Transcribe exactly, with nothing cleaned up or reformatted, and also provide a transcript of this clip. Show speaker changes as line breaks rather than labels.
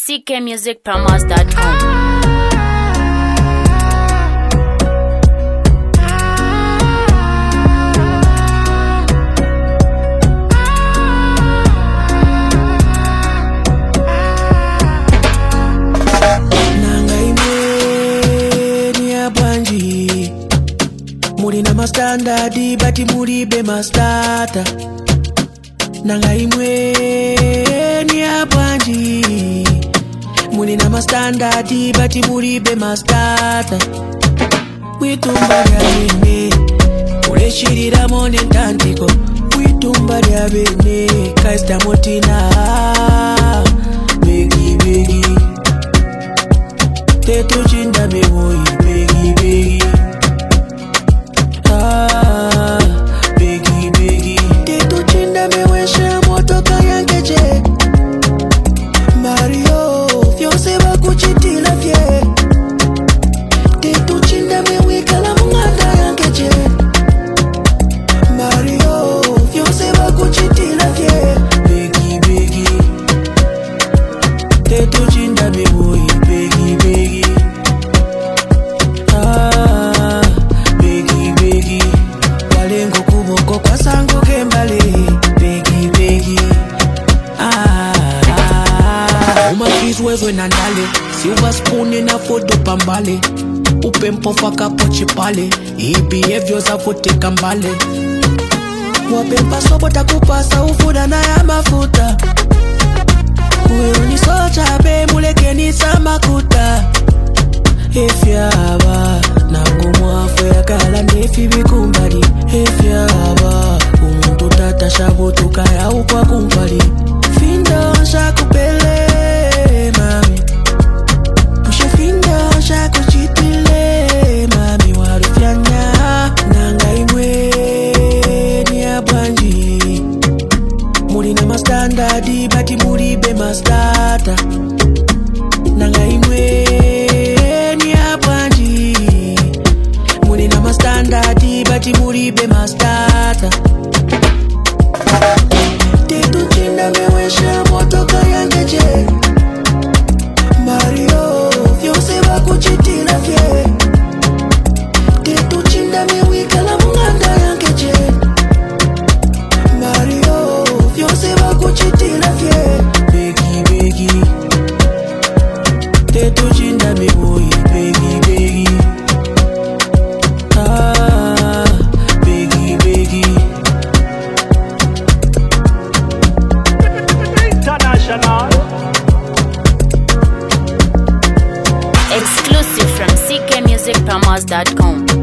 c k music promos dot com.
Mulina mastandard bati mulibe mastata nanga imwe ni abwanji. Mulina mastandard bati mulibe mastata mwitumba lya bene uleshirira mone ntandiko mwitumba lya bene kaista motina begi begi tetu chinda mewoyi begi begi. Ah, biggie, biggie. Tito chinda me wesha motoka yankeje. Mario, fiose ba kuchitila fye. Tito chinda me wikala munganda yankeje. Mario, fiose ba kuchitila fye. Biggie, biggie. Tito chinda me boy, biggie, biggie. Ah, biggie, biggie. Walengo kuboko kwa sango kembale. Biggie, biggie. Ah, ah. Umakizwezwe na ndale. Silver spoon na foto pambale. Upempo faka pochi pale. Ibi evyo za fote kambale. Wapempa sopo takupasa ufuda na ya mafuta. Uwe unisocha be muleke ni samakuta. Efyaba nangu mwafu ya kala ndefi bikumbali. Efyaba umuntu tata shabutu kaya ukwa kumpali. Findo shakupele mami. Pushe findo shakuchitile mami warufyanya. Nanga imwe ni abwanji. Mulina mastandard bati mulibe mastata nanga imwe ni abwanji. Mulina mastandard bati mulibe mastata tetu chinda mewesha motoka yangeje. Mario vyose bakuchitila fye. Tetu chinda mewikala munganda yangeje. Mario vyose bakuchitila fye. Biggie, biggie. Tetu chinda me boy, biggie, biggie. Ah, biggie, biggie.
International.
Exclusive from c k music promos dot com.